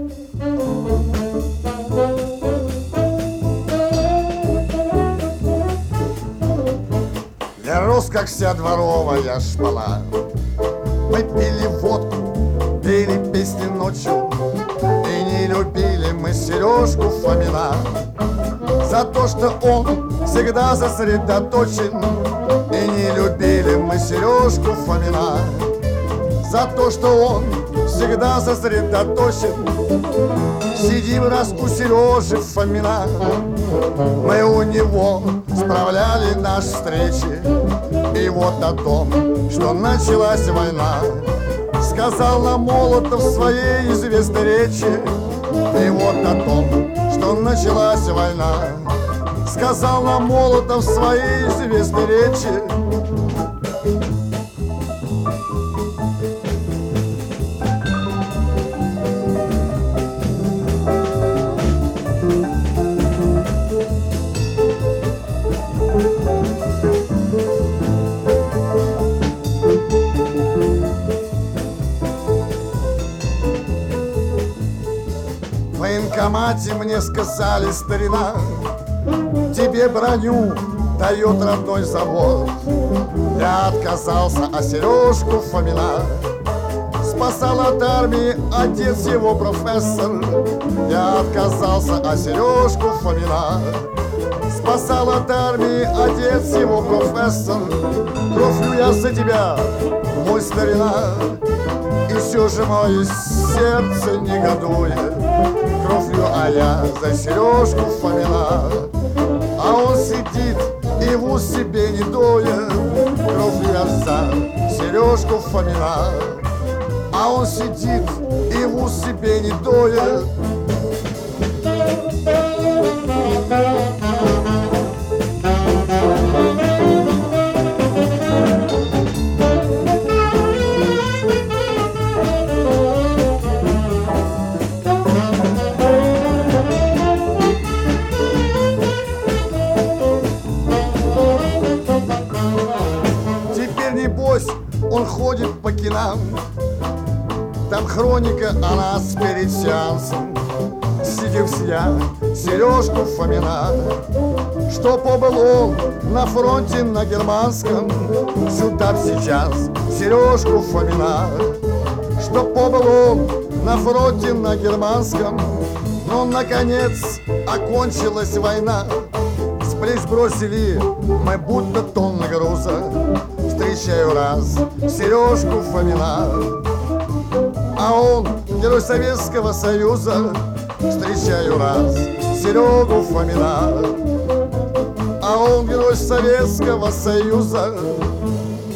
Я рос, как вся дворовая шпала. Мы пили водку, пели песни ночью, и не любили мы Сережку Фомина за то, что он всегда сосредоточен. И не любили мы Сережку Фомина за то, что он всегда сосредоточен. Сидим раз у Сережи Фомина, мы у него справляли наши встречи. И вот о том, что началась война, сказал нам Молотов в своей известной речи. И вот о том, что началась война, сказал нам Молотов в своей известной речи. В военкомате мне сказали: старина, тебе броню дает родной завод. Я отказался, а Сережку Фомина спасал от армии отец его профессор. Я отказался, а Сережку Фомина спасал от армии отец его профессор. Кровью я за тебя, мой старина, и все же мое сердце негодует. Кровью, а я за Сережку Фомина, а он сидит и в ус себе не дует. Кровью я за Сережку Фомина, а он сидит и в ус себе не дует. Небось, он ходит по кинам, там хроника о нас перед сеансом. Сидим я, Сережку Фомина, что побыл он на фронте на германском. Сюда б сейчас Сережку Фомина, что побыл он на фронте на германском. Но наконец окончилась война, с плеч бросили мы будто тонны груза. Встречаю раз Сережку Фомина, а он герой Советского Союза. Встречаю раз Серегу Фомина, а он герой Советского Союза.